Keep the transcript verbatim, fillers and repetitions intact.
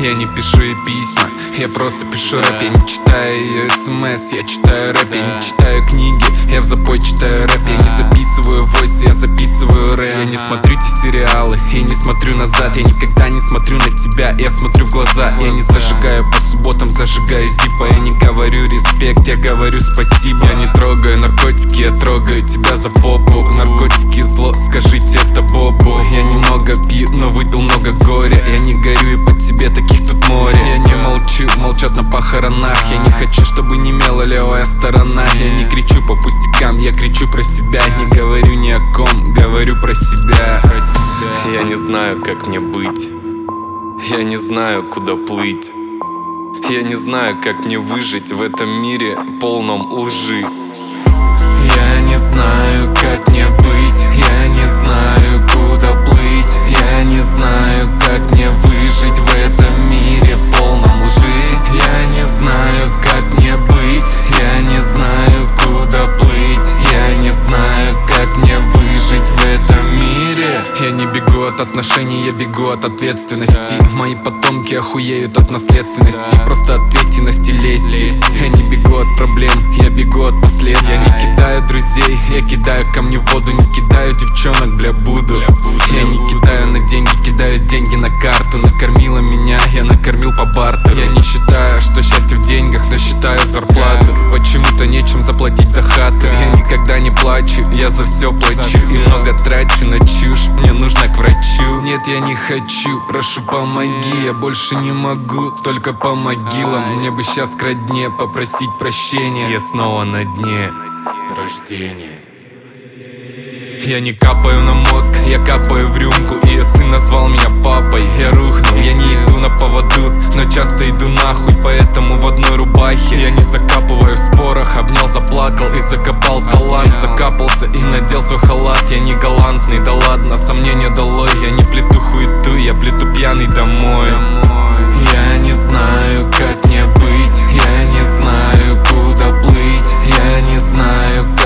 Я не пишу ей письма, я просто пишу рэп. Я не читаю ее смс, я читаю рэп. Я не читаю книги, я в запой читаю рэп. Я не записываю войс, я записываю рэп. Я не смотрю те сериалы, я не смотрю назад. Я никогда не смотрю на тебя, я смотрю в глаза. Я не зажигаю по субботам, зажигаю зипа. Я не говорю респект, я говорю спасибо. Я не трогаю наркотики, я трогаю тебя за попу. Наркотики зло, скажите это Бобу. Я немного пью, но выпил много горя. Я не горю и по тебе таких тут море. Я не молчу, молчат на похоронах. Я не хочу, чтобы немела левая сторона. Я не кричу по пустякам, я кричу про себя. Не говорю ни о ком, говорю про себя. Я не знаю, как мне быть. Я не знаю, куда плыть. Я не знаю, как мне выжить в этом мире полном лжи. Я не знаю, как мне быть. Я не знаю, куда плыть. Я не знаю, как мне выжить в этом мире полном лжи. Я не знаю, как мне быть. Я не знаю, куда плыть. Я не знаю, как мне выжить в этом мире. Я не бегу от отношений, я бегу от ответственности. Мои потомки охуеют от наследственности. Просто ответственности, лести. Я не бегу от проблем, я бегу от последствий. Я не кидаю друзей, я кидаю камни в воду. Не кидаю девчонок, бля, буду. Я не кидаю на деньги, кидаю деньги на карту. Накормила меня, я накормил по бартеру. Я не считаю, что счастье в деньгах, но считаю зарплату. Почему-то нечем заплатить за хату. Я никогда не плачу, я за все плачу. И много трачу на чушь, мне нужно к врачу. Нет, я не хочу, прошу помоги. Я больше не могу, только по могилам. Мне бы сейчас к родне попросить прощения. Я снова на дне рождения. Я не капаю на мозг, я капаю в рюмку. Ее сын назвал меня папой, я рухнул. Я не иду на поводу, но часто иду нахуй. Поэтому в одной рубахе я не закапываю в спорах. Обнял, заплакал и закопал талант. Закапался и надел свой халат. Я не галантный, да ладно, сомнения долой. Я не плету хуету, я плету пьяный домой. Я не знаю, как мне быть. Я не знаю, куда плыть. Я не знаю,